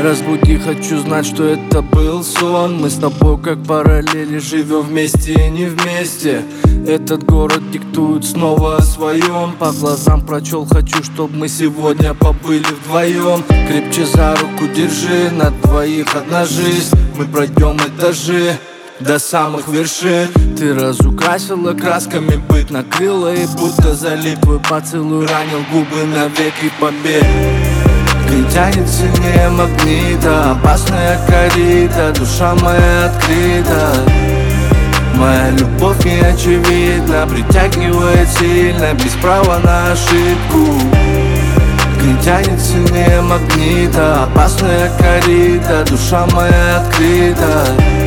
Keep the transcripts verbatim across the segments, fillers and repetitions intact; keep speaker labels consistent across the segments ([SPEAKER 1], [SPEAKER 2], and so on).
[SPEAKER 1] Разбуди, хочу знать, что это был сон. Мы с тобой как параллели, живем вместе и не вместе. Этот город диктует снова о своем. По глазам прочел, хочу, чтобы мы сегодня побыли вдвоем. Крепче за руку держи, на двоих одна жизнь. Мы пройдем этажи до самых вершин. Ты разукрасила красками, быт накрыла, и будто залип твой поцелуй ранил губы навеки побед. Ты тянет сильнее магнита, опасная коррида, душа моя открыта. Моя любовь не очевидна, притягивает сильно, без права на ошибку. Ты тянет сильнее магнита, опасная коррида, душа моя открыта.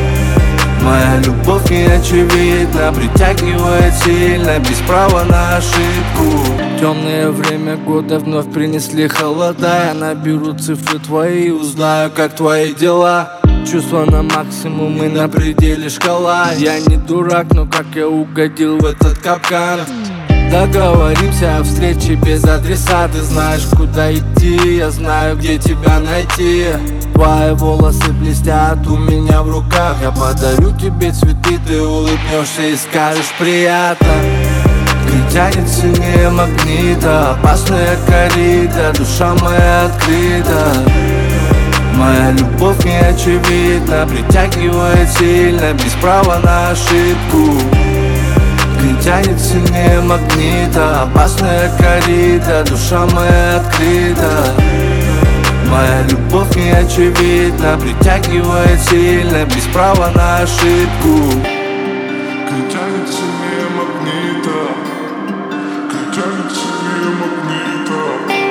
[SPEAKER 1] Моя любовь не очевидна, притягивает сильно, без права на ошибку. Темное время года вновь принесли холода. Я наберу цифры твои, узнаю, как твои дела. Чувства на максимум и на пределе шкала. Я не дурак, но как я угодил в этот капкан. Договоримся о встрече без адреса. Ты знаешь, куда идти, я знаю, где тебя найти. Твои волосы блестят у меня в руках. Я подарю тебе цветы, ты улыбнешься и скажешь приятно. Ты тянет сильнее магнита, опасная коррида, душа моя открыта. Моя любовь не очевидна, притягивает сильно, без права на ошибку. Ты тянет сильнее магнита, опасная коррида, душа моя открыта. Моя любовь не очевидна, притягивает сильно, без права на ошибку.
[SPEAKER 2] Ты тянет сильнее магнита, ты тянет сильнее магнита.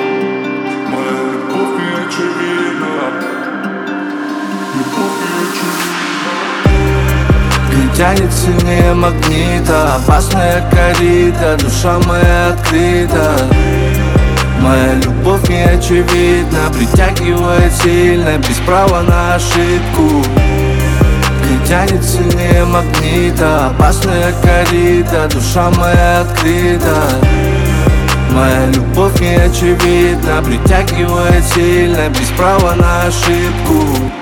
[SPEAKER 2] Моя любовь не очевидна, любовь не очевидна.
[SPEAKER 1] Ты тянет сильнее магнита, опасная коррида, душа моя открыта. Моя любовь не очевидна, притягивает сильно, без права на ошибку. Ты тянет сильнее магнита, опасная коррида, душа моя открыта. Моя любовь не очевидна, притягивает сильно, без права на ошибку.